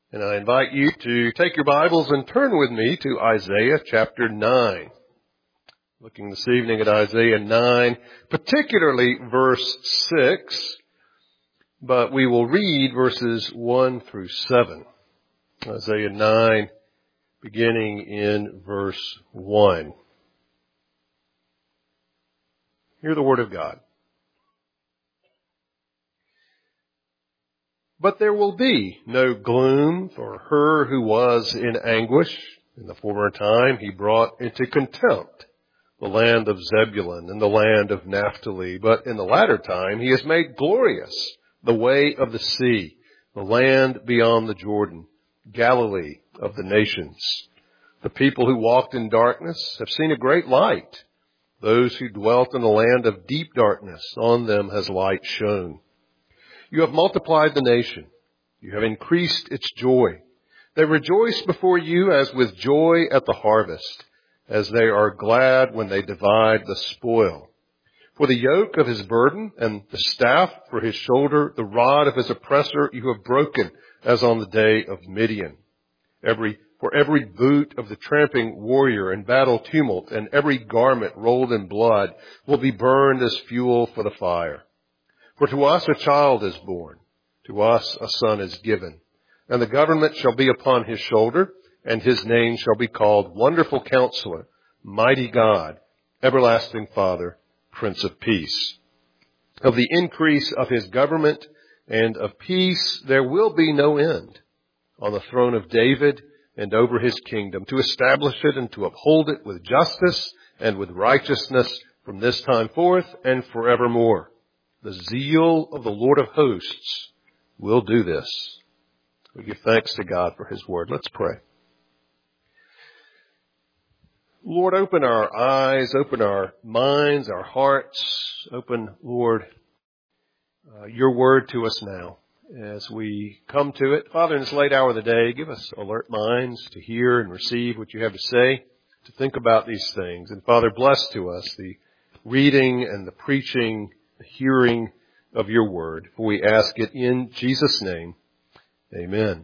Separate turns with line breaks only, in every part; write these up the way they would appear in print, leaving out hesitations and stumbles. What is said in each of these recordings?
And I invite you to take your Bibles and turn with me to Isaiah chapter 9. Looking this evening at Isaiah 9, particularly verse 6, but we will read verses 1 through 7. Isaiah 9, beginning in verse 1. Hear the word of God. But there will be no gloom for her who was in anguish. In the former time he brought into contempt the land of Zebulun and the land of Naphtali. But in the latter time he has made glorious the way of the sea, the land beyond the Jordan, Galilee of the nations. The people who walked in darkness have seen a great light. Those who dwelt in the land of deep darkness, on them has light shone. You have multiplied the nation. You have increased its joy. They rejoice before you as with joy at the harvest, as they are glad when they divide the spoil. For the yoke of his burden and the staff for his shoulder, the rod of his oppressor, you have broken as on the day of Midian. For every boot of the tramping warrior in battle tumult and every garment rolled in blood will be burned as fuel for the fire. For to us a child is born, to us a son is given, and the government shall be upon his shoulder, and his name shall be called Wonderful Counselor, Mighty God, Everlasting Father, Prince of Peace. Of the increase of his government and of peace there will be no end, on the throne of David and over his kingdom, to establish it and to uphold it with justice and with righteousness from this time forth and forevermore. The zeal of the Lord of hosts will do this. We give thanks to God for his word. Let's pray. Lord, open our eyes, open our minds, our hearts. Open, Lord, your word to us now as we come to it. Father, in this late hour of the day, give us alert minds to hear and receive what you have to say, to think about these things. And Father, bless to us the reading and the preaching, the hearing of your word. For we ask it in Jesus' name. Amen.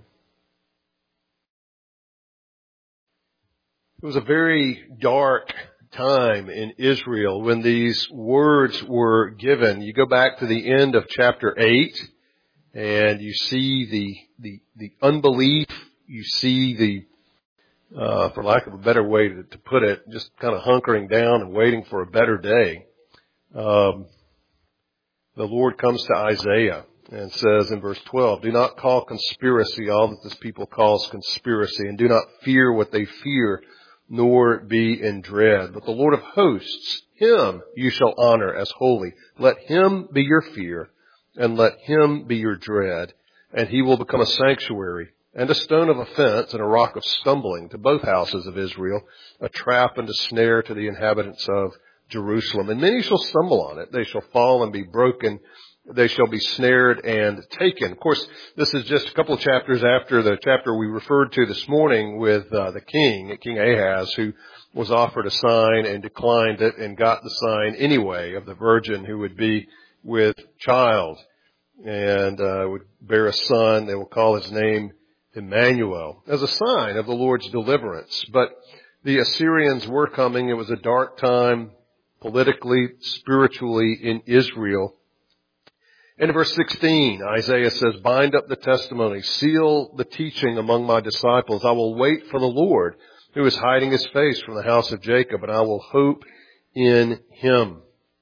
It was a very dark time in Israel when these words were given. You go back to the end of chapter 8 and you see the unbelief. You see for lack of a better way to put it, just kind of hunkering down and waiting for a better day. The Lord comes to Isaiah and says in verse 12, do not call conspiracy all that this people calls conspiracy, and do not fear what they fear, nor be in dread. But the Lord of hosts, him you shall honor as holy. Let him be your fear, and let him be your dread, and he will become a sanctuary, and a stone of offense, and a rock of stumbling to both houses of Israel, a trap and a snare to the inhabitants of Jerusalem. And many shall stumble on it. They shall fall and be broken. They shall be snared and taken. Of course, this is just a couple of chapters after the chapter we referred to this morning with the King Ahaz, who was offered a sign and declined it and got the sign anyway of the virgin who would be with child and would bear a son. They will call his name Emmanuel, as a sign of the Lord's deliverance. But the Assyrians were coming. It was a dark time, politically, spiritually, in Israel. In verse 16, Isaiah says, bind up the testimony, seal the teaching among my disciples. I will wait for the Lord, who is hiding his face from the house of Jacob, and I will hope in him.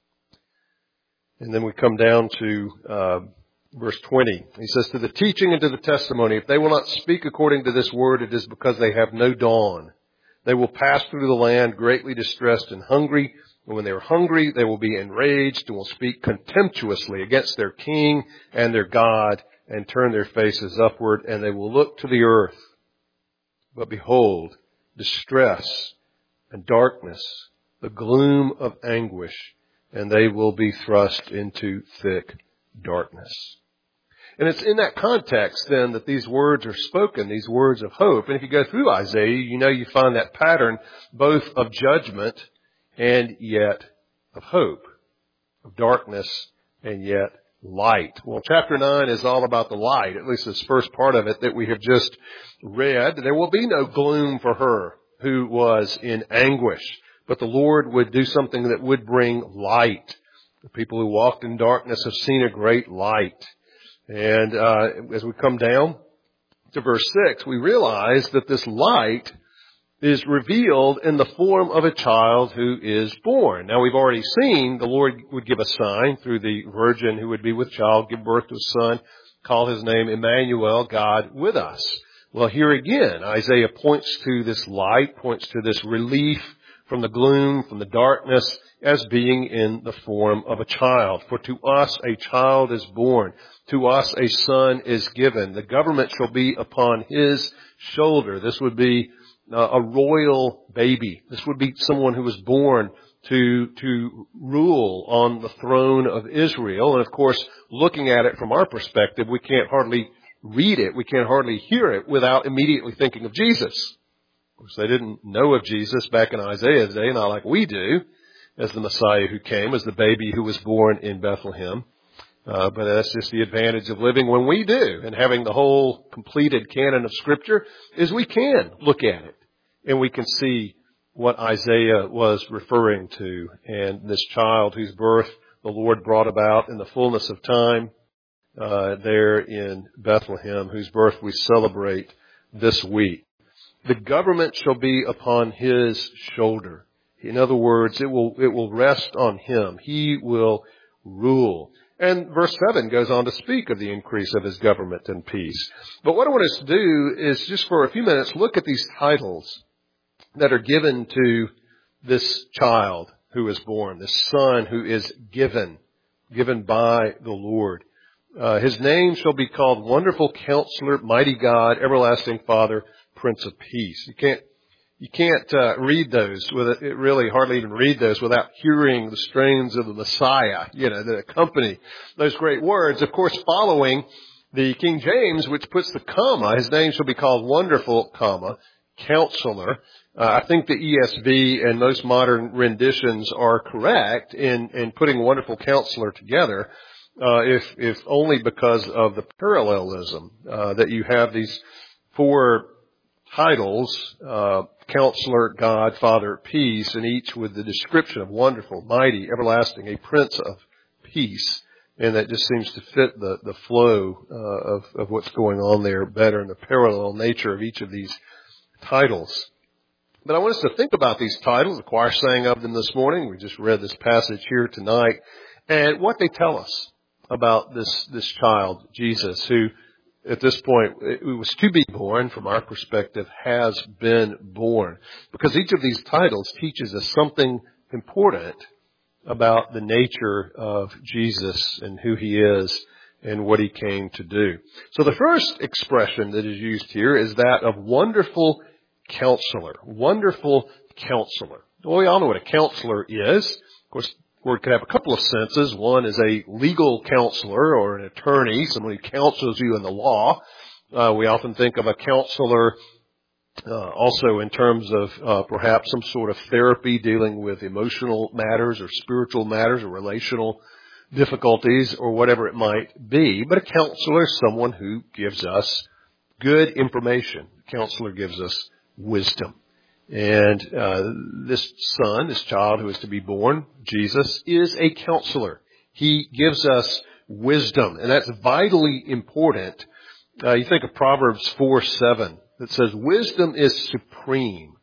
And then we come down to verse 20. He says, to the teaching and to the testimony, if they will not speak according to this word, it is because they have no dawn. They will pass through the land greatly distressed and hungry. And when they are hungry, they will be enraged and will speak contemptuously against their king and their God and turn their faces upward, and they will look to the earth. But behold, distress and darkness, the gloom of anguish, and they will be thrust into thick darkness. And it's in that context then that these words are spoken, these words of hope. And if you go through Isaiah, you find that pattern both of judgment and yet of hope, of darkness and yet light. Well, chapter 9 is all about the light, at least this first part of it that we have just read. There will be no gloom for her who was in anguish, but the Lord would do something that would bring light. The people who walked in darkness have seen a great light. And as we come down to verse 6, we realize that this light is revealed in the form of a child who is born. Now, we've already seen the Lord would give a sign through the virgin who would be with child, give birth to a son, call his name Emmanuel, God with us. Well, here again, Isaiah points to this light, points to this relief from the gloom, from the darkness, as being in the form of a child. For to us a child is born, to us a son is given. The government shall be upon his shoulder. This would be a royal baby. This would be someone who was born to rule on the throne of Israel. And of course, looking at it from our perspective, we can't hardly read it, we can't hardly hear it without immediately thinking of Jesus. Of course, they didn't know of Jesus back in Isaiah's day, not like we do, as the Messiah who came, as the baby who was born in Bethlehem. But that's just the advantage of living when we do, and having the whole completed canon of Scripture, is we can look at it, and we can see what Isaiah was referring to. And this child whose birth the Lord brought about in the fullness of time, there in Bethlehem, whose birth we celebrate this week. The government shall be upon his shoulder. In other words, it will rest on him. He will rule. And verse 7 goes on to speak of the increase of his government and peace. But what I want us to do is just for a few minutes look at these titles that are given to this child who is born, this son who is given by the Lord. His name shall be called Wonderful Counselor, Mighty God, Everlasting Father, Prince of Peace. You can't read those really hardly even read those without hearing the strains of the Messiah, that accompany those great words. Of course, following the King James, which puts the comma, his name shall be called Wonderful, Counselor. I think the ESV and most modern renditions are correct in putting Wonderful Counselor together. If only because of the parallelism, that you have these four titles, Counselor, God, Father, Peace, and each with the description of wonderful, mighty, everlasting, a Prince of Peace. And that just seems to fit the flow of what's going on there better in the parallel nature of each of these titles. But I want us to think about these titles. The choir sang of them this morning. We just read this passage here tonight. And what they tell us about this child, Jesus, who at this point, it was to be born, from our perspective, has been born. Because each of these titles teaches us something important about the nature of Jesus and who he is and what he came to do. So the first expression that is used here is that of Wonderful Counselor. Wonderful Counselor. Well, we all know what a counselor is. Of course, the word could have a couple of senses. One is a legal counselor or an attorney, someone who counsels you in the law. We often think of a counselor also in terms of perhaps some sort of therapy dealing with emotional matters or spiritual matters or relational difficulties or whatever it might be. But a counselor is someone who gives us good information. A counselor gives us wisdom. And this son, this child who is to be born, Jesus, is a counselor. He gives us wisdom, and that's vitally important. You think of Proverbs 4:7 that says, wisdom is supreme.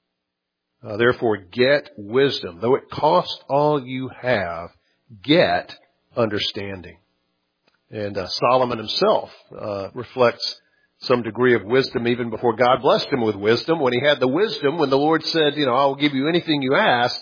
Therefore, get wisdom. Though it cost all you have, get understanding. And Solomon himself reflects some degree of wisdom even before God blessed him with wisdom. When he had the wisdom, when the Lord said, I will give you anything you ask,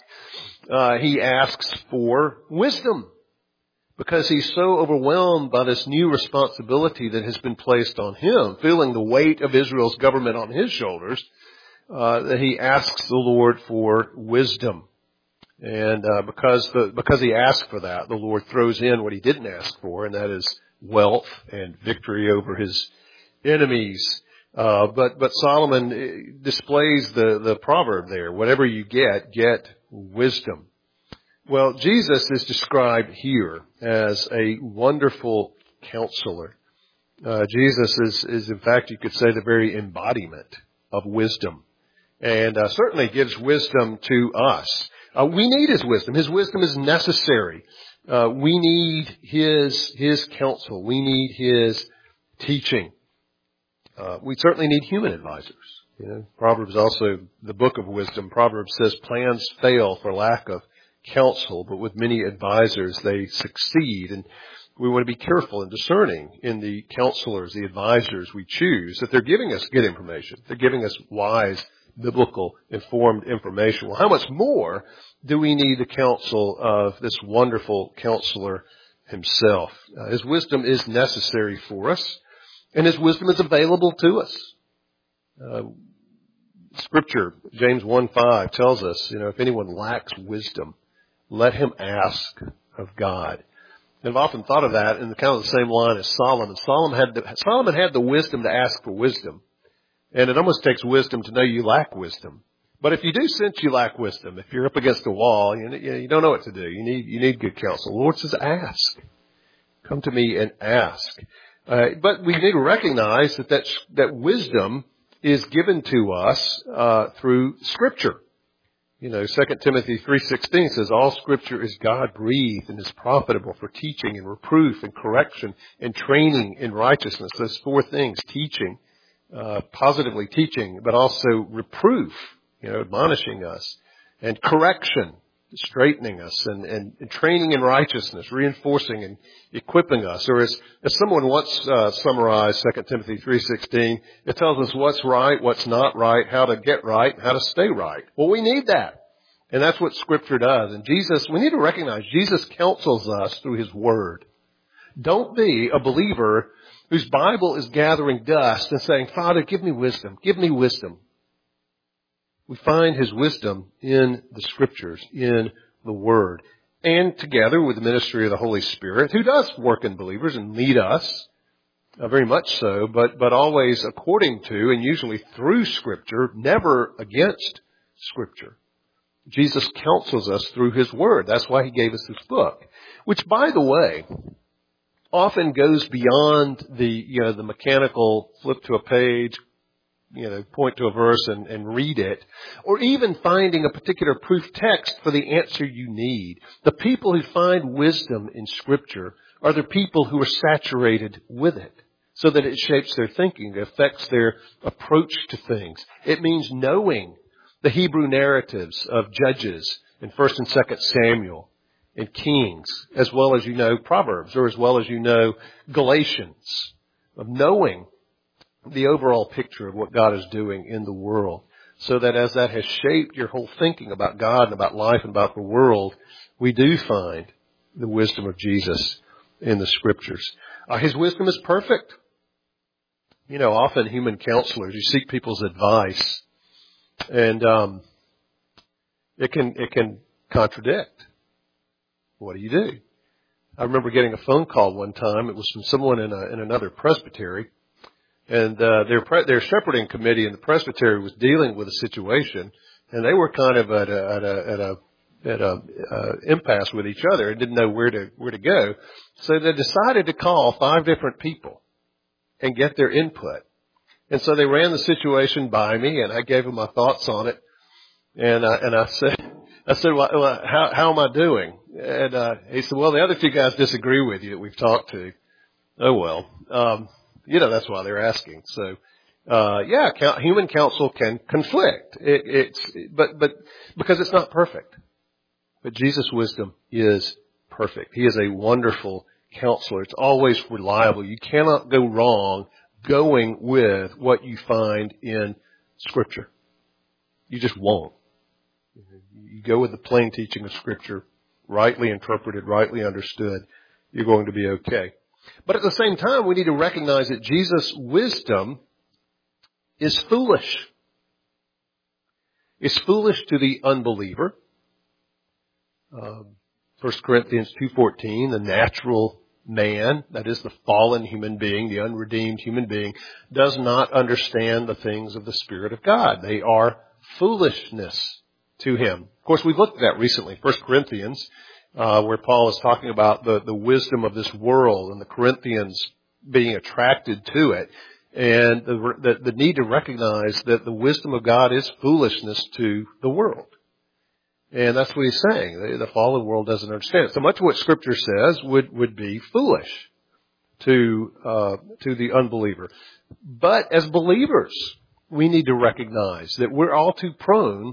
he asks for wisdom because he's so overwhelmed by this new responsibility that has been placed on him, feeling the weight of Israel's government on his shoulders, that he asks the Lord for wisdom. And because he asked for that, the Lord throws in what he didn't ask for, and that is wealth and victory over his enemies. But Solomon displays the proverb there. Whatever you get wisdom. Well, Jesus is described here as a wonderful counselor. Jesus is, in fact, you could say, the very embodiment of wisdom, and certainly gives wisdom to us. We need His wisdom. His wisdom is necessary. We need His counsel. We need His teaching. We certainly need human advisors. Proverbs also, the book of wisdom, Proverbs says plans fail for lack of counsel, but with many advisors they succeed. And we want to be careful and discerning in the counselors, the advisors we choose, that they're giving us good information. They're giving us wise, biblical, informed information. Well, how much more do we need the counsel of this wonderful counselor himself? His wisdom is necessary for us, and His wisdom is available to us. Scripture, James 1:5 tells us, if anyone lacks wisdom, let him ask of God. And I've often thought of that in kind of the same line as Solomon. Solomon had the wisdom to ask for wisdom. And it almost takes wisdom to know you lack wisdom. But if you do sense you lack wisdom, if you're up against a wall, you don't know what to do. You need good counsel. The Lord says, ask. Come to me and ask. But we need to recognize that wisdom is given to us through Scripture. 2 Timothy 3:16 says, all Scripture is God-breathed and is profitable for teaching and reproof and correction and training in righteousness. Those four things, teaching, positively teaching, but also reproof, admonishing us, and correction, straightening us, and training in righteousness, reinforcing and equipping us. Or as someone once summarized 2 Timothy 3:16, it tells us what's right, what's not right, how to get right, and how to stay right. Well, we need that. And that's what Scripture does. And we need to recognize Jesus counsels us through His Word. Don't be a believer whose Bible is gathering dust and saying, Father, give me wisdom, give me wisdom. We find His wisdom in the Scriptures, in the Word, and together with the ministry of the Holy Spirit, who does work in believers and lead us, very much so, but always according to and usually through Scripture, never against Scripture. Jesus counsels us through His Word. That's why He gave us this book, which, by the way, often goes beyond the mechanical flip to a page, point to a verse and read it, or even finding a particular proof text for the answer you need. The people who find wisdom in Scripture are the people who are saturated with it, so that it shapes their thinking, it affects their approach to things. It means knowing the Hebrew narratives of Judges in 1st and 2nd Samuel and Kings, as well as Proverbs, or as well as Galatians, of knowing the overall picture of what God is doing in the world, so that as that has shaped your whole thinking about God and about life and about the world, we do find the wisdom of Jesus in the Scriptures. His wisdom is perfect. Often human counselors, you seek people's advice, and it can contradict. What do you do? I remember getting a phone call one time. It was from someone in another presbytery. And their shepherding committee in the presbytery was dealing with a situation, and they were kind of at a impasse with each other and didn't know where to go. So they decided to call 5 different people and get their input. And so they ran the situation by me, and I gave them my thoughts on it. And I said, well, how am I doing? And he said, well, the other 2 guys disagree with you that we've talked to. Oh well. That's why they're asking. So, human counsel can conflict. But because it's not perfect. But Jesus' wisdom is perfect. He is a wonderful counselor. It's always reliable. You cannot go wrong going with what you find in Scripture. You just won't. You go with the plain teaching of Scripture, rightly interpreted, rightly understood, you're going to be okay. But at the same time, we need to recognize that Jesus' wisdom is foolish. It's foolish to the unbeliever. 1 Corinthians 2:14, the natural man, that is the fallen human being, the unredeemed human being, does not understand the things of the Spirit of God. They are foolishness to him. course, we've looked at that recently. 1 Corinthians, where Paul is talking about the wisdom of this world and the Corinthians being attracted to it, and the need to recognize that the wisdom of God is foolishness to the world. And that's what he's saying. The fallen world doesn't understand it. So much of what Scripture says would be foolish to the unbeliever. But as believers, we need to recognize that we're all too prone,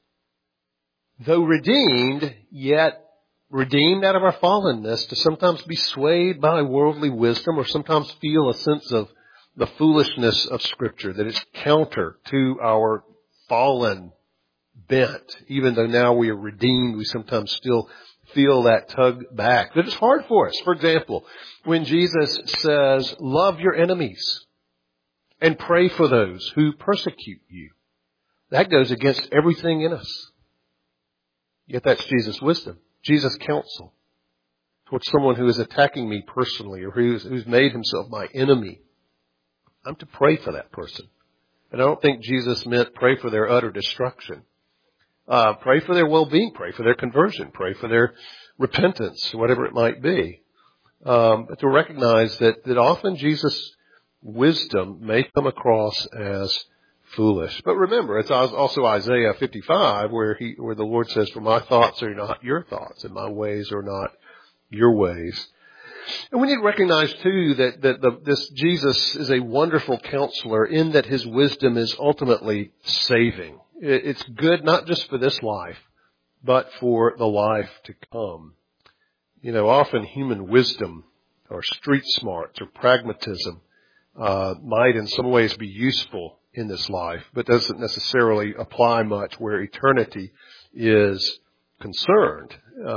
though redeemed, yet redeemed out of our fallenness, to sometimes be swayed by worldly wisdom, or sometimes feel a sense of the foolishness of Scripture, that it's counter to our fallen bent. Even though now we are redeemed, we sometimes still feel that tug back. That it's hard for us. For example, when Jesus says, love your enemies and pray for those who persecute you, that goes against everything in us. Yet that's Jesus' wisdom, Jesus' counsel towards someone who is attacking me personally, or who's made himself my enemy. I'm to pray for that person. And I don't think Jesus meant pray for their utter destruction. Pray for their well-being, pray for their conversion, pray for their repentance, whatever it might be. But to recognize that often Jesus' wisdom may come across as foolish. But remember, it's also Isaiah 55 where the Lord says, for my thoughts are not your thoughts, and my ways are not your ways. And we need to recognize too that this Jesus is a wonderful counselor in that his wisdom is ultimately saving. It's good not just for this life, but for the life to come. You know, often human wisdom or street smarts or pragmatism might in some ways be useful in this life, but doesn't necessarily apply much where eternity is concerned.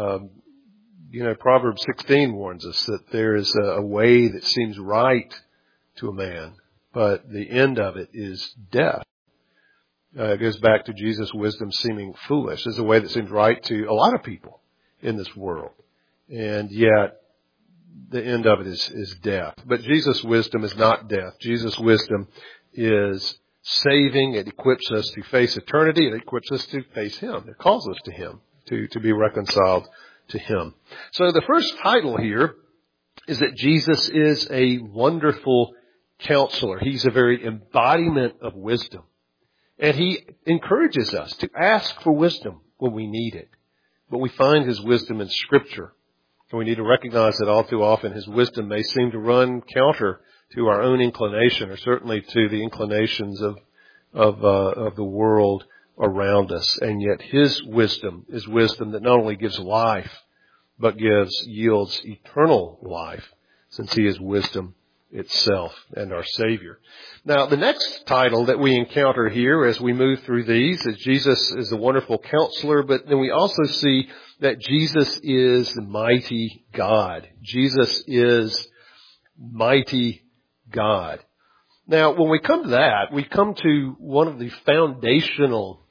Proverbs 16 warns us that there is a way that seems right to a man, but the end of it is death. It goes back to Jesus' wisdom seeming foolish. There's a way that seems right to a lot of people in this world, and yet the end of it is death. But Jesus' wisdom is not death. Jesus' wisdom is saving. It equips us to face eternity. It equips us to face Him. It calls us to Him, to be reconciled to Him. So the first title here is that Jesus is a wonderful counselor. He's a very embodiment of wisdom. And He encourages us to ask for wisdom when we need it. But we find His wisdom in Scripture. And we need to recognize that all too often His wisdom may seem to run counter to our own inclination, or certainly to the inclinations of the world around us. And yet His wisdom is wisdom that not only gives life, but yields eternal life, since He is wisdom itself and our Savior. Now, the next title that we encounter here as we move through these is Jesus is a wonderful counselor, but then we also see that Jesus is the mighty God. Jesus is mighty God. Now, when we come to that, we come to one of the foundational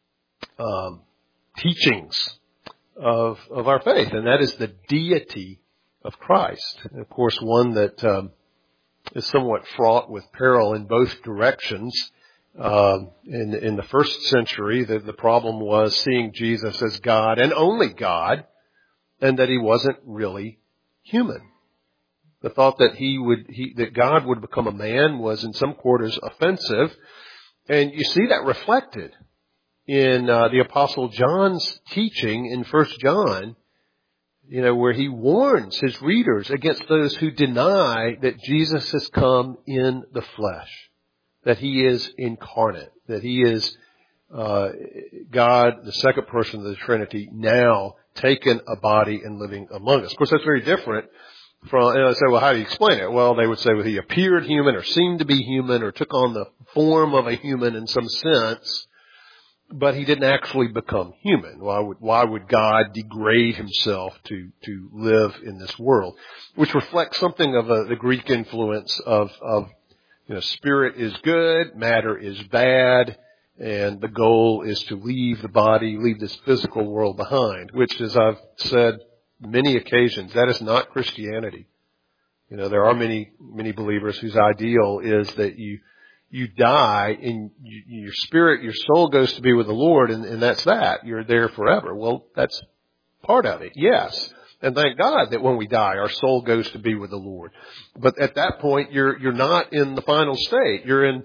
teachings of our faith, and that is the deity of Christ. And of course, one that is somewhat fraught with peril in both directions. In the first century, the problem was seeing Jesus as God and only God, and that He wasn't really human. The thought that that God would become a man was in some quarters offensive, and you see that reflected in the Apostle John's teaching in 1 John, where he warns his readers against those who deny that Jesus has come in the flesh, that He is incarnate, that He is God, the second person of the Trinity, now taken a body and living among us. Of course, that's very different from, and I say, well, how do you explain it? Well, they would say, well, He appeared human or seemed to be human or took on the form of a human in some sense, but He didn't actually become human. Why would God degrade Himself to live in this world? Which reflects something of the Greek influence of spirit is good, matter is bad, and the goal is to leave the body, leave this physical world behind, which, as I've said many occasions, that is not Christianity. There are many believers whose ideal is that you you die and your spirit, your soul goes to be with the Lord, and that's that. You're there forever. Well, that's part of it, yes. And thank God that when we die, our soul goes to be with the Lord. But at that point, you're not in the final state. You're in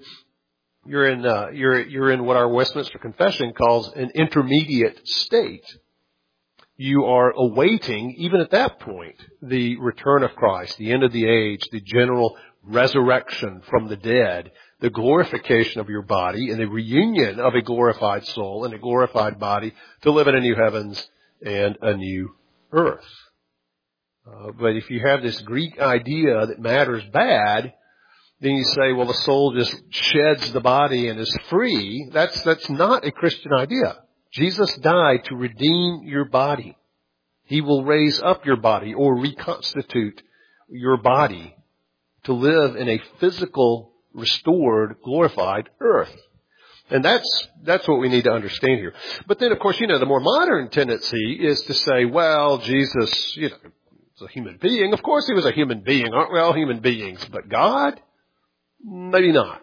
what our Westminster Confession calls an intermediate state. You are awaiting, even at that point, the return of Christ, the end of the age, the general resurrection from the dead, the glorification of your body, and the reunion of a glorified soul and a glorified body to live in a new heavens and a new earth. But if you have this Greek idea that matter's bad, then you say, well, the soul just sheds the body and is free. That's not a Christian idea. Jesus died to redeem your body. He will raise up your body or reconstitute your body to live in a physical, restored, glorified earth. And that's what we need to understand here. But then, of course, the more modern tendency is to say, well, Jesus, is a human being. Of course he was a human being. Aren't we all human beings? But God? Maybe not.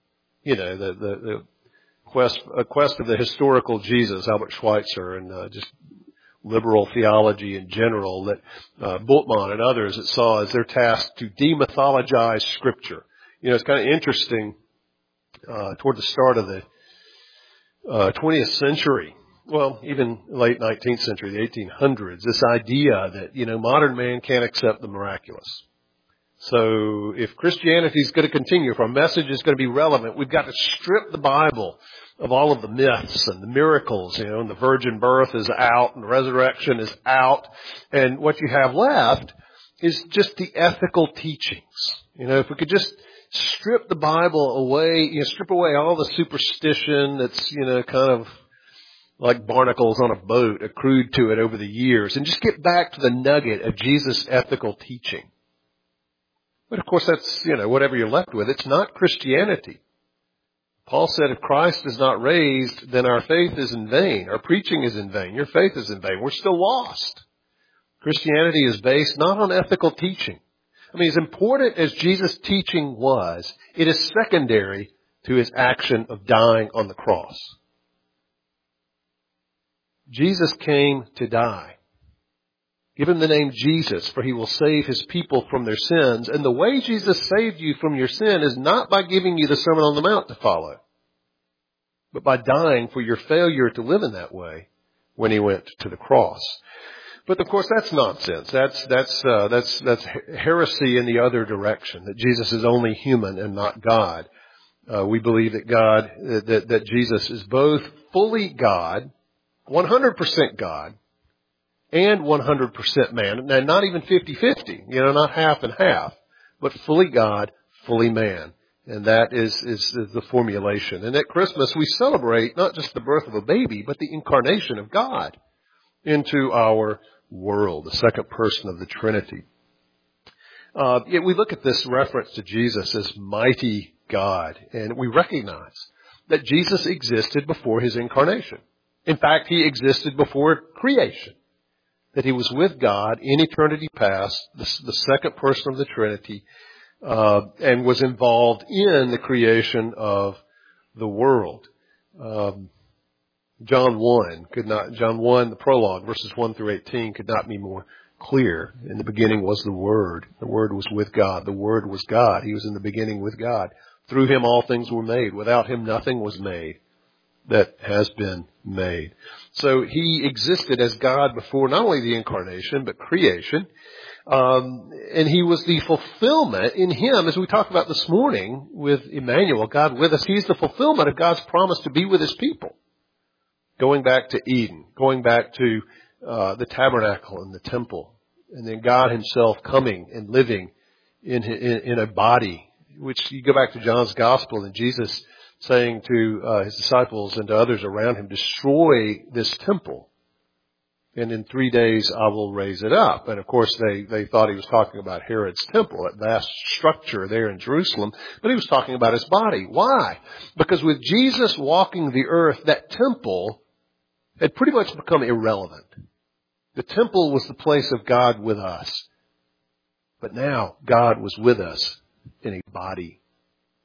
The quest of the historical Jesus, Albert Schweitzer, and just liberal theology in general, that Bultmann and others that saw as their task to demythologize Scripture. It's kind of interesting, toward the start of the 20th century, well, even late 19th century, the 1800s, this idea that, modern man can't accept the miraculous. So if Christianity is going to continue, if our message is going to be relevant, we've got to strip the Bible of all of the myths and the miracles, and the virgin birth is out and the resurrection is out. And what you have left is just the ethical teachings. If we could just strip the Bible away, strip away all the superstition that's, kind of like barnacles on a boat accrued to it over the years, and just get back to the nugget of Jesus' ethical teaching. But of course that's, whatever you're left with. It's not Christianity. Paul said if Christ is not raised, then our faith is in vain. Our preaching is in vain. Your faith is in vain. We're still lost. Christianity is based not on ethical teaching. As important as Jesus' teaching was, it is secondary to his action of dying on the cross. Jesus came to die. Give him the name Jesus, for he will save his people from their sins. And the way Jesus saved you from your sin is not by giving you the Sermon on the Mount to follow, but by dying for your failure to live in that way when he went to the cross. But of course that's nonsense. That's heresy in the other direction, that Jesus is only human and not God. We believe that that Jesus is both fully God, 100% God, and 100% man. And not even 50-50, not half and half, but fully God, fully man. And that is the formulation. And at Christmas we celebrate not just the birth of a baby, but the incarnation of God into our world, the second person of the Trinity. We look at this reference to Jesus as mighty God, and we recognize that Jesus existed before his incarnation. In fact, he existed before creation. That he was with God in eternity past, the second person of the Trinity, and was involved in the creation of the world. John 1, the prologue, verses 1 through 18, could not be more clear. In the beginning was the Word. The Word was with God. The Word was God. He was in the beginning with God. Through him all things were made. Without him nothing was made that has been made. So he existed as God before not only the incarnation, but creation. And he was the fulfillment in him, as we talked about this morning with Emmanuel, God with us. He's the fulfillment of God's promise to be with his people. Going back to Eden, going back to the tabernacle and the temple, and then God himself coming and living in a body, which you go back to John's gospel and Jesus saying to his disciples and to others around him, destroy this temple, and in 3 days I will raise it up. And of course they thought he was talking about Herod's temple, that vast structure there in Jerusalem, but he was talking about his body. Why? Because with Jesus walking the earth, that temple had pretty much become irrelevant. The temple was the place of God with us. But now God was with us in a body.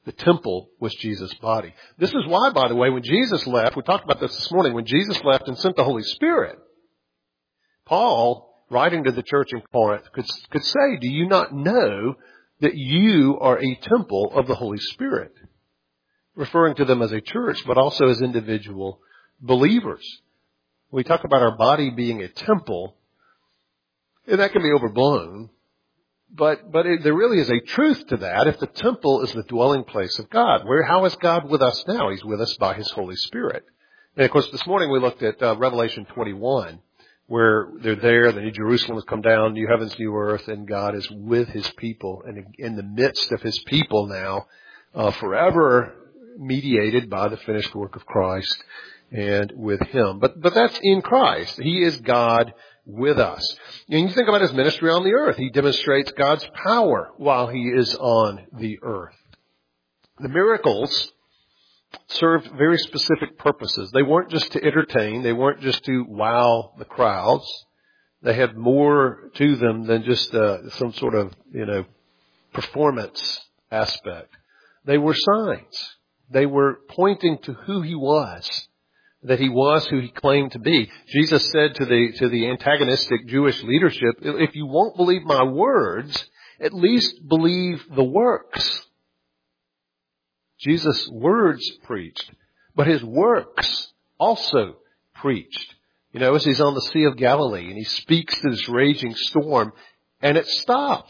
The temple was Jesus' body. This is why, by the way, when Jesus left, we talked about this morning, when Jesus left and sent the Holy Spirit, Paul, writing to the church in Corinth, could say, do you not know that you are a temple of the Holy Spirit? Referring to them as a church, but also as individual believers. We talk about our body being a temple, and that can be overblown, but there really is a truth to that if the temple is the dwelling place of God. How is God with us now? He's with us by His Holy Spirit. And of course, this morning we looked at Revelation 21, where they're there, the New Jerusalem has come down, new heavens, new earth, and God is with His people, and in the midst of His people now, forever mediated by the finished work of Christ and with Him. But that's in Christ. He is God with us. And you think about His ministry on the earth. He demonstrates God's power while He is on the earth. The miracles served very specific purposes. They weren't just to entertain. They weren't just to wow the crowds. They had more to them than just some sort of, performance aspect. They were signs. They were pointing to who He was, that He was who He claimed to be. Jesus said to the antagonistic Jewish leadership, if you won't believe my words, at least believe the works. Jesus' words preached, but His works also preached. As He's on the Sea of Galilee and He speaks to this raging storm and it stops.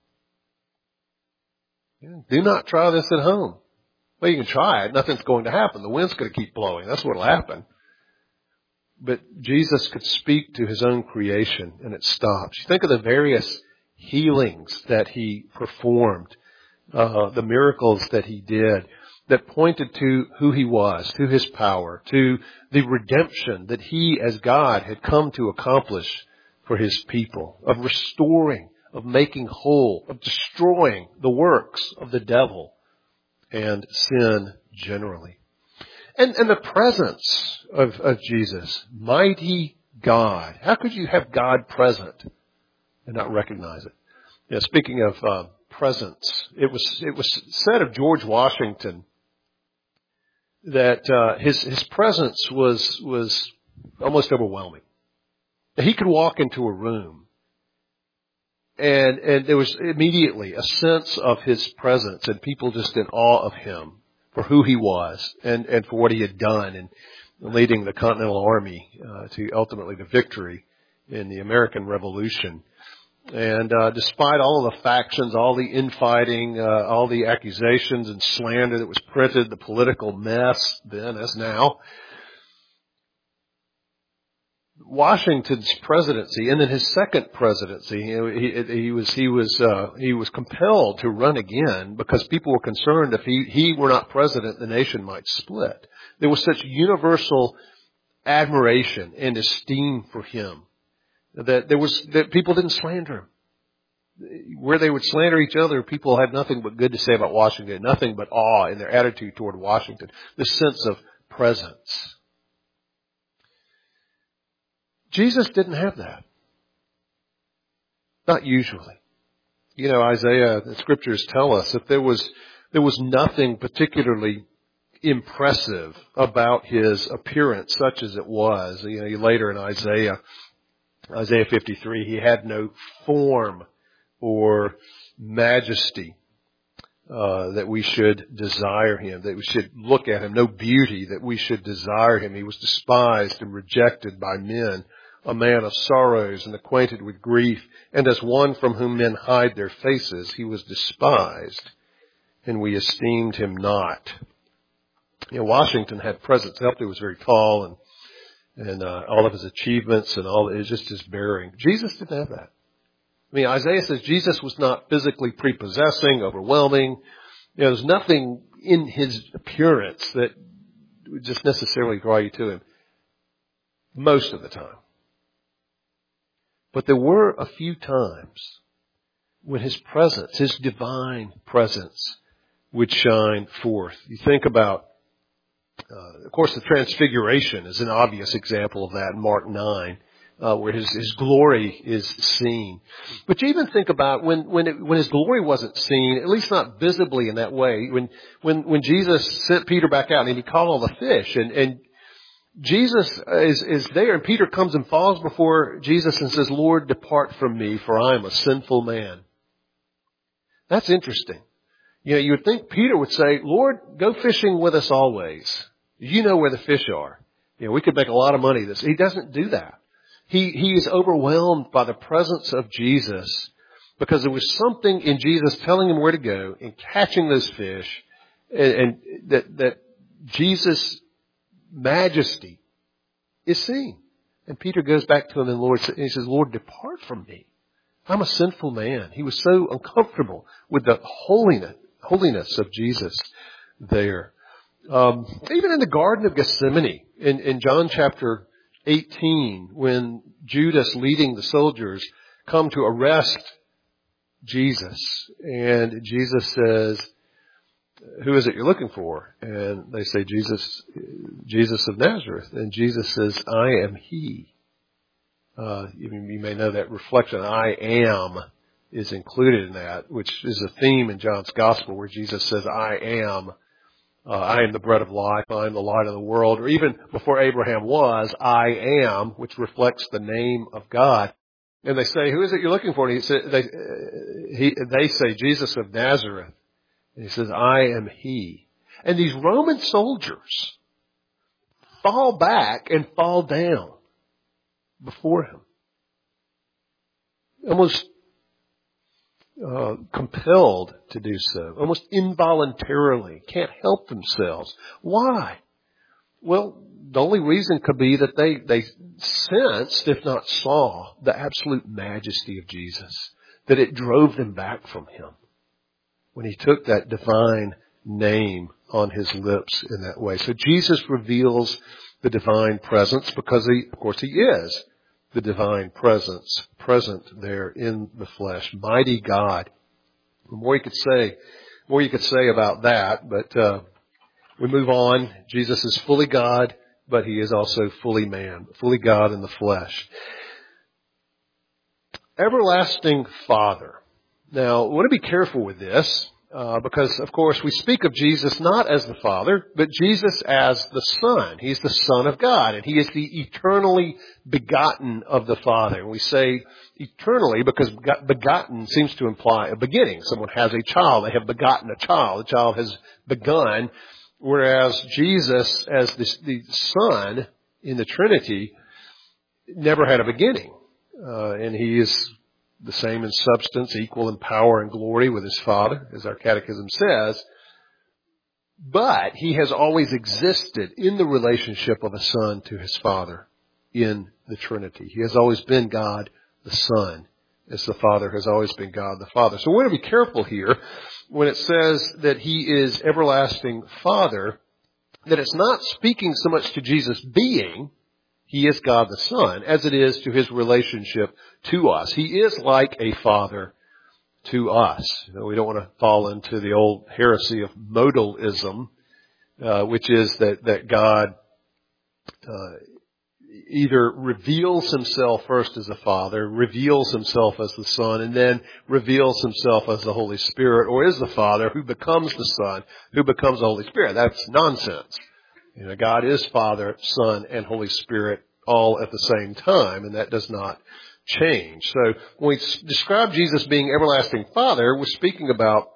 Do not try this at home. Well, you can try it. Nothing's going to happen. The wind's going to keep blowing. That's what will happen. But Jesus could speak to His own creation and it stops. You think of the various healings that He performed, the miracles that He did that pointed to who He was, to His power, to the redemption that He as God had come to accomplish for His people, of restoring, of making whole, of destroying the works of the devil and sin generally. And the presence of Jesus, mighty God. How could you have God present and not recognize it? Speaking of presence, it was said of George Washington that his presence was almost overwhelming. He could walk into a room and there was immediately a sense of His presence and people just in awe of Him for who He was and for what He had done in leading the Continental Army to ultimately the victory in the American Revolution. And despite all of the factions, all the infighting, all the accusations and slander that was printed, the political mess then as now, Washington's presidency and then his second presidency, he was compelled to run again because people were concerned if he were not president, the nation might split. There was such universal admiration and esteem for him that people didn't slander him. Where they would slander each other, people had nothing but good to say about Washington, nothing but awe in their attitude toward Washington, this sense of presence. Jesus didn't have that. Not usually. Isaiah, the scriptures tell us that there was nothing particularly impressive about His appearance, such as it was. Later in Isaiah 53, He had no form or majesty that we should desire Him, that we should look at Him, no beauty that we should desire Him. He was despised and rejected by men, a man of sorrows and acquainted with grief, and as one from whom men hide their faces, He was despised, and we esteemed Him not. Washington had presence. He was very tall, and all of his achievements and all, it was just his bearing. Jesus didn't have that. Isaiah says Jesus was not physically prepossessing, overwhelming. There's nothing in His appearance that would just necessarily draw you to Him most of the time. But there were a few times when His presence, His divine presence, would shine forth. You think about, of course, the Transfiguration is an obvious example of that in Mark 9.
where his glory is seen. But you even think about when his glory wasn't seen, at least not visibly in that way, when Jesus sent Peter back out and he caught all the fish, and Jesus is there, and Peter comes and falls before Jesus and says, "Lord, depart from me, for I am a sinful man." That's interesting. You would think Peter would say, "Lord, go fishing with us always. You know where the fish are. We could make a lot of money this." He doesn't do that. He is overwhelmed by the presence of Jesus because there was something in Jesus telling him where to go and catching those fish, and that Jesus' majesty is seen. And Peter goes back to him and he says, "Lord, depart from me. I'm a sinful man." He was so uncomfortable with the holiness of Jesus there. Even in the Garden of Gethsemane, in John chapter 18, when Judas leading the soldiers come to arrest Jesus, and Jesus says, "Who is it you're looking for?" And they say, Jesus of Nazareth. And Jesus says, "I am he." You may know that reflection, "I am," is included in that, which is a theme in John's Gospel where Jesus says, "I am the bread of life, I am the light of the world." Or even before Abraham was, "I am," which reflects the name of God. And they say, "Who is it you're looking for?" And they say, "Jesus of Nazareth." And he says, "I am he." And these Roman soldiers fall back and fall down before him, almost compelled to do so, almost involuntarily, can't help themselves. Why? Well, the only reason could be that they sensed, if not saw, the absolute majesty of Jesus, that it drove them back from him when he took that divine name on his lips in that way. So Jesus reveals the divine presence because of course he is the divine presence present there in the flesh. Mighty God. The more you could say about that, but we move on. Jesus is fully God, but he is also fully man, fully God in the flesh. Everlasting Father. Now, I want to be careful with this, because, of course, we speak of Jesus not as the Father, but Jesus as the Son. He's the Son of God, and he is the eternally begotten of the Father. And we say eternally because begotten seems to imply a beginning. Someone has a child, they have begotten a child. The child has begun, whereas Jesus, as the Son in the Trinity, never had a beginning. And he is the same in substance, equal in power and glory with his Father, as our catechism says. But he has always existed in the relationship of a Son to his Father in the Trinity. He has always been God the Son, as the Father has always been God the Father. So we want to be careful here when it says that he is everlasting Father, that it's not speaking so much to Jesus being, he is God the Son, as it is to his relationship to us. He is like a father to us. We don't want to fall into the old heresy of modalism, which is that God either reveals himself first as a father, reveals himself as the Son, and then reveals himself as the Holy Spirit, or is the Father who becomes the Son, who becomes the Holy Spirit. That's nonsense. God is Father, Son, and Holy Spirit all at the same time, and that does not change. So when we describe Jesus being everlasting Father, we're speaking about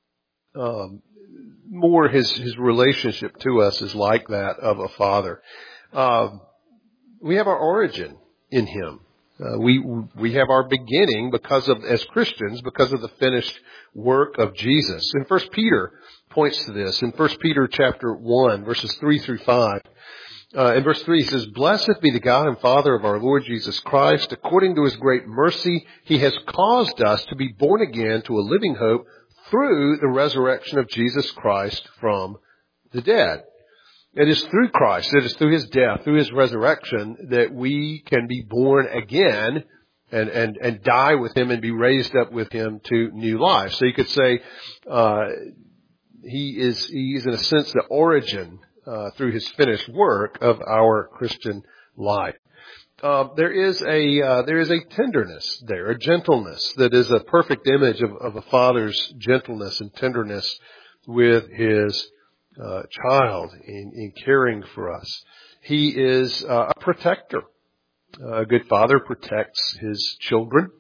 more his relationship to us is like that of a father. We have our origin in him. We have our beginning as Christians, because of the finished work of Jesus. And 1 Peter points to this. In 1 Peter chapter 1, verses 3 through 5, in verse 3 he says, "Blessed be the God and Father of our Lord Jesus Christ. According to his great mercy, he has caused us to be born again to a living hope through the resurrection of Jesus Christ from the dead." It is through Christ, it is through his death, through his resurrection, that we can be born again and die with him and be raised up with him to new life. So you could say he is in a sense the origin through his finished work of our Christian life. there is a tenderness there, a gentleness that is a perfect image of a father's gentleness and tenderness with his child in caring for us. He is a protector. A good father protects his children.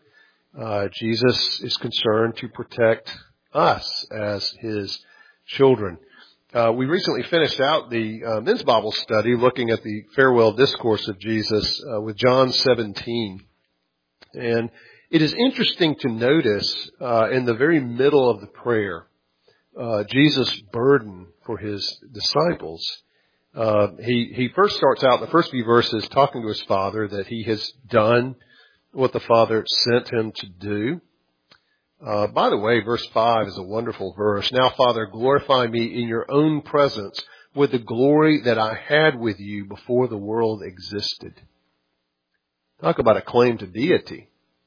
Jesus is concerned to protect us as his children. We recently finished out the men's Bible study looking at the farewell discourse of Jesus with John 17. And it is interesting to notice in the very middle of the prayer, Jesus' burden for his disciples. He first starts out in the first few verses talking to his Father that he has done what the Father sent him to do. By the way, verse 5 is a wonderful verse. Now, Father, glorify me in your own presence with the glory that I had with you before the world existed. Talk about a claim to deity.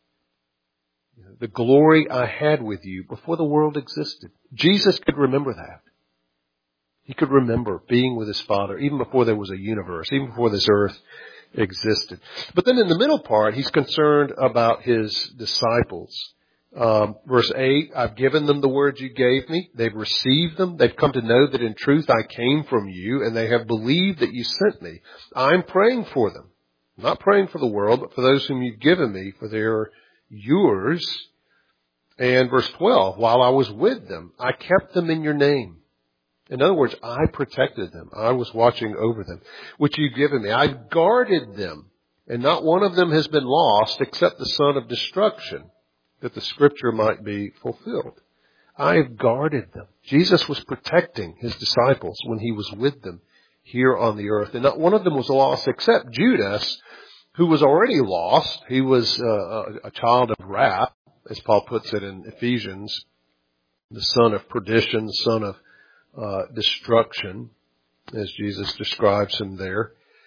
The glory I had with you before the world existed. Jesus could remember that. He could remember being with his Father even before there was a universe, even before this earth existed. But then in the middle part, he's concerned about his disciples. Verse 8, I've given them the words you gave me. They've received them. They've come to know that in truth I came from you, and they have believed that you sent me. I'm praying for them. I'm not praying for the world, but for those whom you've given me, for they are yours. And verse 12, while I was with them, I kept them in your name. In other words, I protected them. I was watching over them, which you've given me. I've guarded them, and not one of them has been lost except the son of destruction, that the scripture might be fulfilled. I have guarded them. Jesus was protecting his disciples when he was with them here on the earth. And not one of them was lost except Judas, who was already lost. He was a child of wrath, as Paul puts it in Ephesians, the son of perdition, the son of destruction, as Jesus describes him there.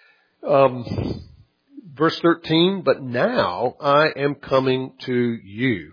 Verse 13, but now I am coming to you.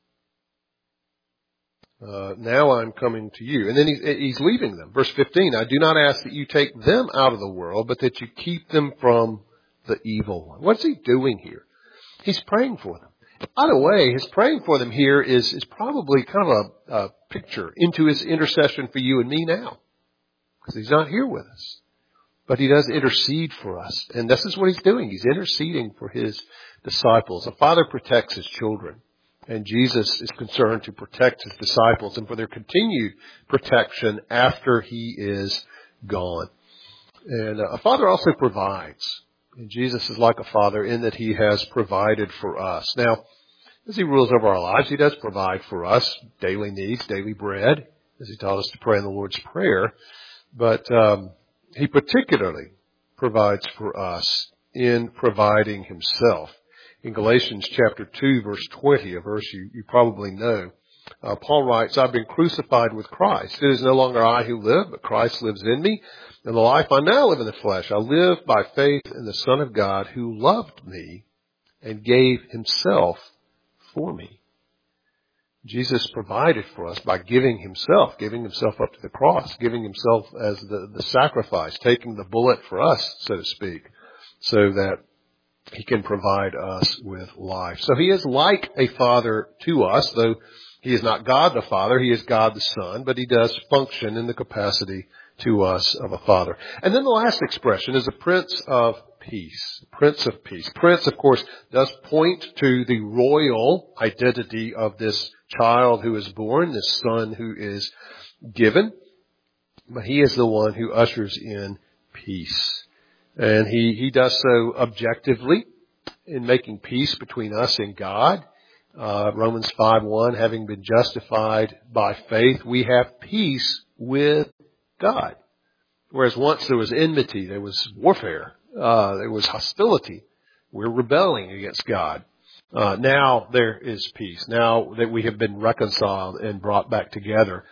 Now I'm coming to you. And then he's leaving them. Verse 15, I do not ask that you take them out of the world, but that you keep them from the evil one. What's he doing here? He's praying for them. By the way, his praying for them here is probably kind of a picture into his intercession for you and me now. Because he's not here with us. But he does intercede for us. And this is what he's doing. He's interceding for his disciples. A father protects his children. And Jesus is concerned to protect his disciples and for their continued protection after he is gone. And a father also provides. And Jesus is like a father in that he has provided for us. Now, as he rules over our lives, he does provide for us daily needs, daily bread, as he taught us to pray in the Lord's Prayer. But he particularly provides for us in providing himself. In Galatians chapter 2, verse 20, a verse you probably know, Paul writes, I've been crucified with Christ. It is no longer I who live, but Christ lives in me. And the life I now live in the flesh, I live by faith in the Son of God who loved me and gave himself for me. Jesus provided for us by giving himself up to the cross, giving himself as the sacrifice, taking the bullet for us, so to speak, so that he can provide us with life. So he is like a father to us, though he is not God the Father, he is God the Son, but he does function in the capacity to us of a father. And then the last expression is a Prince of Peace. Prince of Peace. Prince, of course, does point to the royal identity of this child who is born, this son who is given. But he is the one who ushers in peace. And he does so objectively in making peace between us and God. Romans 5:1, having been justified by faith, we have peace with God. Whereas once there was enmity, there was warfare, there was hostility. We're rebelling against God. Now there is peace. Now that we have been reconciled and brought back together,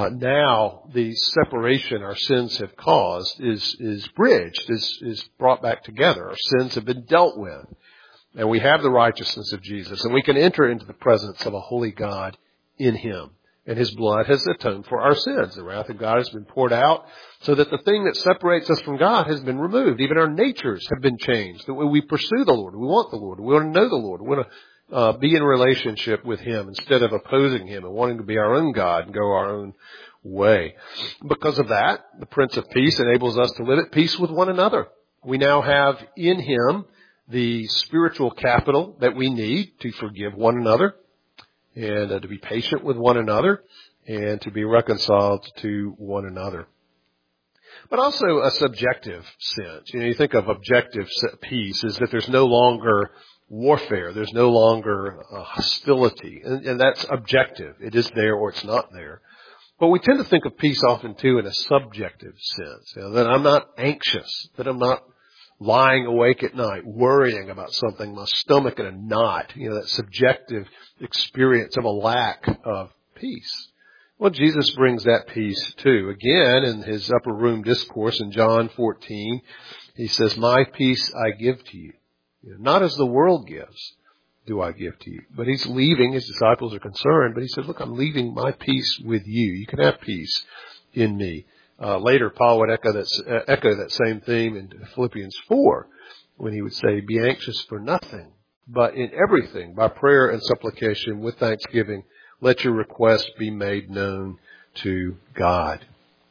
now the separation our sins have caused is bridged, is brought back together. Our sins have been dealt with. And we have the righteousness of Jesus. And we can enter into the presence of a holy God in him. and His blood has atoned for our sins. The wrath of God has been poured out so that the thing that separates us from God has been removed. Even our natures have been changed. The way we pursue the Lord, we want the Lord, we want to know the Lord, we want to be in relationship with Him instead of opposing Him and wanting to be our own God and go our own way. Because of that, the Prince of Peace enables us to live at peace with one another. We now have in Him the spiritual capital that we need to forgive one another and to be patient with one another and to be reconciled to one another. But also a subjective sense. You think of objective peace is that there's no longer warfare. There's no longer hostility. And that's objective. It is there or it's not there. But we tend to think of peace often too in a subjective sense. That I'm not anxious, that I'm not lying awake at night, worrying about something, my stomach in a knot, that subjective experience of a lack of peace. Well, Jesus brings that peace too. Again, in His upper room discourse in John 14, He says, my peace I give to you. Not as the world gives do I give to you. But He's leaving, His disciples are concerned, but He says, look, I'm leaving my peace with you. You can have peace in me. Later, Paul would echo that same theme in Philippians 4 when he would say, be anxious for nothing, but in everything, by prayer and supplication with thanksgiving, let your requests be made known to God.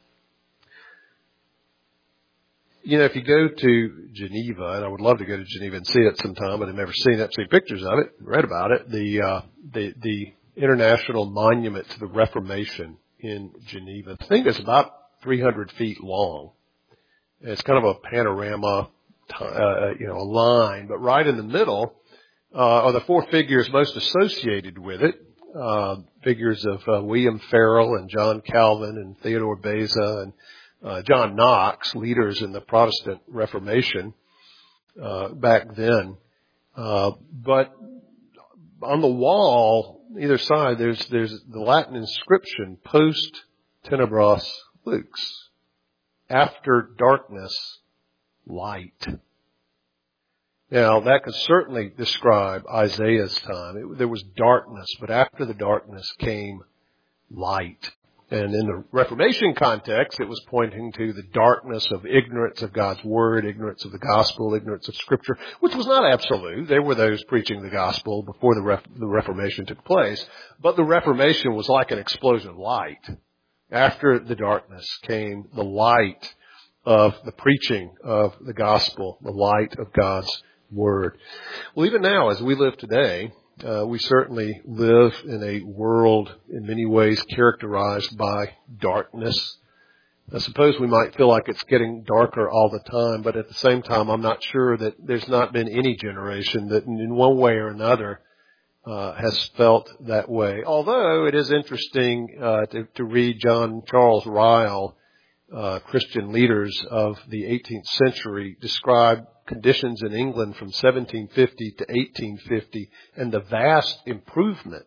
If you go to Geneva, and I would love to go to Geneva and see it sometime, but I've never seen it, I've seen pictures of it, read about it, the International Monument to the Reformation in Geneva. The thing is about 300 feet long. It's kind of a panorama, a line, but right in the middle are the four figures most associated with it. Figures of William Farel and John Calvin and Theodore Beza and John Knox, leaders in the Protestant Reformation back then. But on the wall, either side, there's the Latin inscription, Post Tenebras Lux. After darkness, light. Now, that could certainly describe Isaiah's time. There was darkness, but after the darkness came light. And in the Reformation context, it was pointing to the darkness of ignorance of God's Word, ignorance of the Gospel, ignorance of Scripture, which was not absolute. There were those preaching the Gospel before the Reformation took place. But the Reformation was like an explosion of light. After the darkness came the light of the preaching of the Gospel, the light of God's Word. Well, even now, as we live today, we certainly live in a world in many ways characterized by darkness. I suppose we might feel like it's getting darker all the time, but at the same time, I'm not sure that there's not been any generation that in one way or another has felt that way. Although it is interesting to read John Charles Ryle, Christian leaders of the 18th century, describe conditions in England from 1750 to 1850 and the vast improvement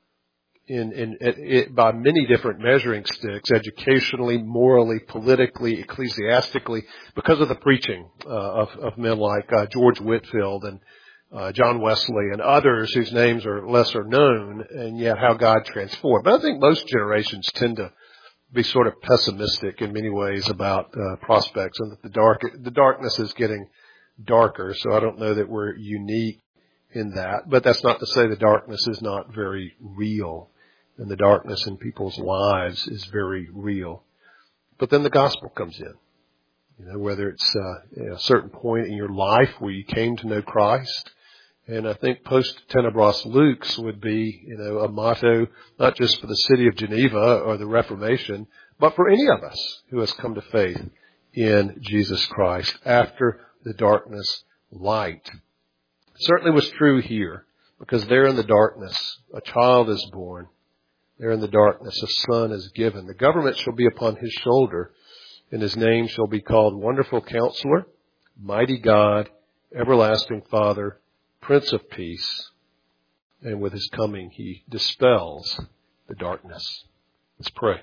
by many different measuring sticks, educationally, morally, politically, ecclesiastically, because of the preaching of men like George Whitefield and John Wesley and others whose names are lesser known, and yet how God transformed. But I think most generations tend to be sort of pessimistic in many ways about prospects, and that the darkness is getting darker. So I don't know that we're unique in that. But that's not to say the darkness is not very real, and the darkness in people's lives is very real. But then the gospel comes in. Whether it's a certain point in your life where you came to know Christ. And I think Post Tenebras Lux would be, a motto not just for the city of Geneva or the Reformation, but for any of us who has come to faith in Jesus Christ. After the darkness, light. It certainly was true here, because there in the darkness, a child is born. There in the darkness, a son is given. The government shall be upon his shoulder, and his name shall be called Wonderful Counselor, Mighty God, Everlasting Father, Prince of Peace. And with his coming, he dispels the darkness. Let's pray.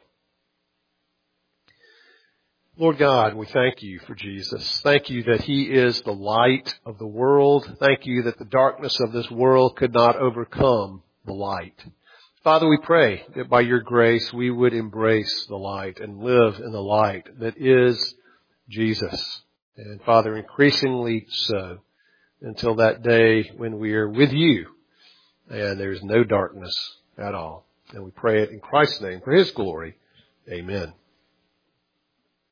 Lord God, we thank you for Jesus. Thank you that he is the light of the world. Thank you that the darkness of this world could not overcome the light. Father, we pray that by your grace we would embrace the light and live in the light that is Jesus. And Father, increasingly so until that day when we are with you and there's no darkness at all. And we pray it in Christ's name for his glory. Amen.